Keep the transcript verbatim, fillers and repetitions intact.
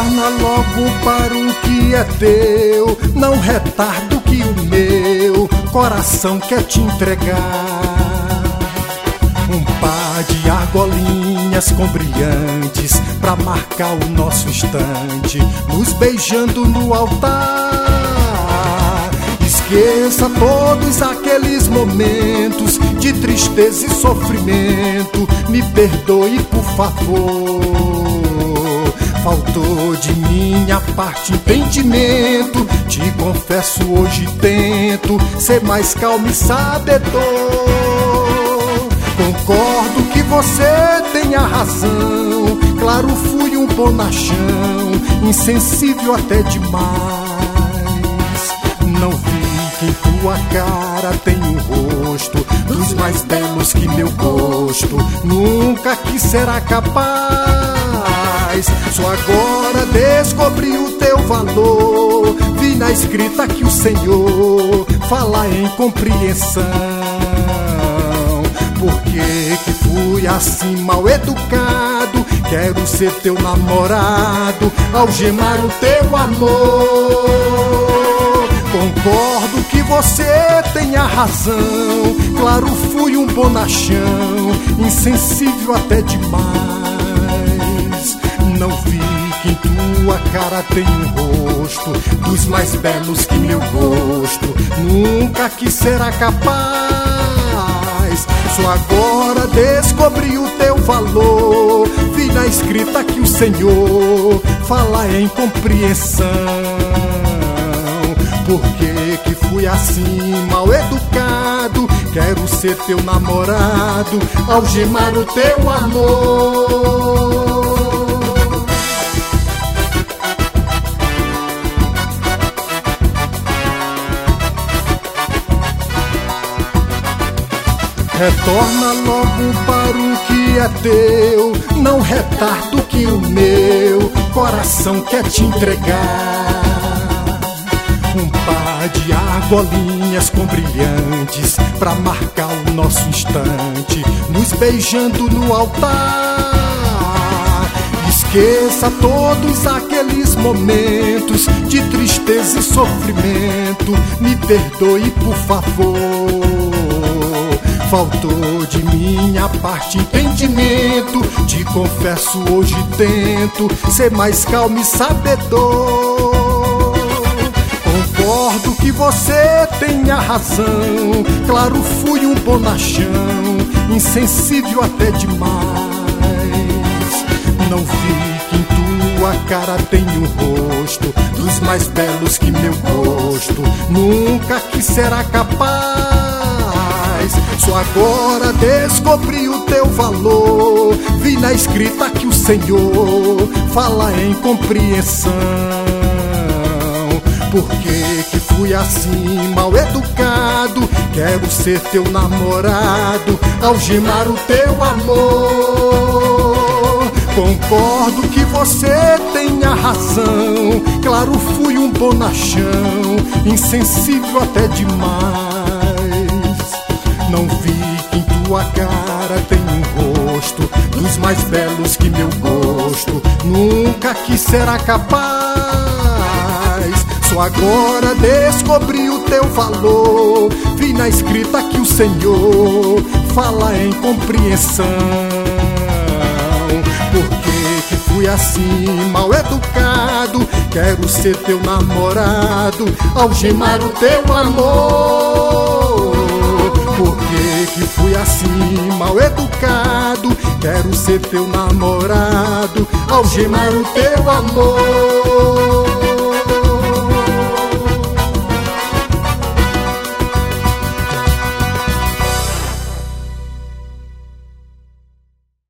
Retorna logo para o que é teu, não retardo que o meu coração quer te entregar. Um par de argolinhas com brilhantes pra marcar o nosso instante, nos beijando no altar. Esqueça todos aqueles momentos de tristeza e sofrimento, me perdoe por favor. Faltou de minha parte entendimento, te confesso hoje tento ser mais calmo e sabedor. Concordo que você tenha razão, claro fui um bonachão, insensível até demais. Não vi que em tua cara tem um rosto dos mais belos que meu gosto nunca quis será capaz. Só agora descobri o teu valor, vi na escrita que o Senhor fala em compreensão. Por que que fui assim mal educado? Quero ser teu namorado, algemar o teu amor. Concordo que você tenha razão, claro fui um bonachão, insensível até demais. Não vi que em tua cara tem um rosto dos mais belos que meu gosto nunca quis será capaz. Só agora descobri o teu valor, vi na escrita que o Senhor fala em compreensão. Por que que fui assim mal educado? Quero ser teu namorado, algemar o teu amor. Retorna logo para o que é teu, não retardo que o meu coração quer te entregar. Um par de argolinhas com brilhantes pra marcar o nosso instante, nos beijando no altar. Esqueça todos aqueles momentos de tristeza e sofrimento, me perdoe por favor. Faltou de minha parte entendimento, te confesso hoje tento ser mais calmo e sabedor. Concordo que você tenha razão, claro fui um bonachão, insensível até demais. Não vi que em tua cara tem um rosto dos mais belos que meu gosto nunca quis será capaz. Só agora descobri o teu valor, vi na escrita que o Senhor fala em compreensão. Por que que fui assim mal educado? Quero ser teu namorado, algemar o teu amor. Concordo que você tenha razão, claro fui um bonachão, insensível até demais. Não vi que em tua cara tem um rosto dos mais belos que meu gosto nunca quis será capaz. Só agora descobri o teu valor, vi na escrita que o Senhor fala em compreensão. Por que que fui assim mal educado? Quero ser teu namorado, algemar o teu amor. Por que que fui assim mal educado? Quero ser teu namorado, algemar o teu amor.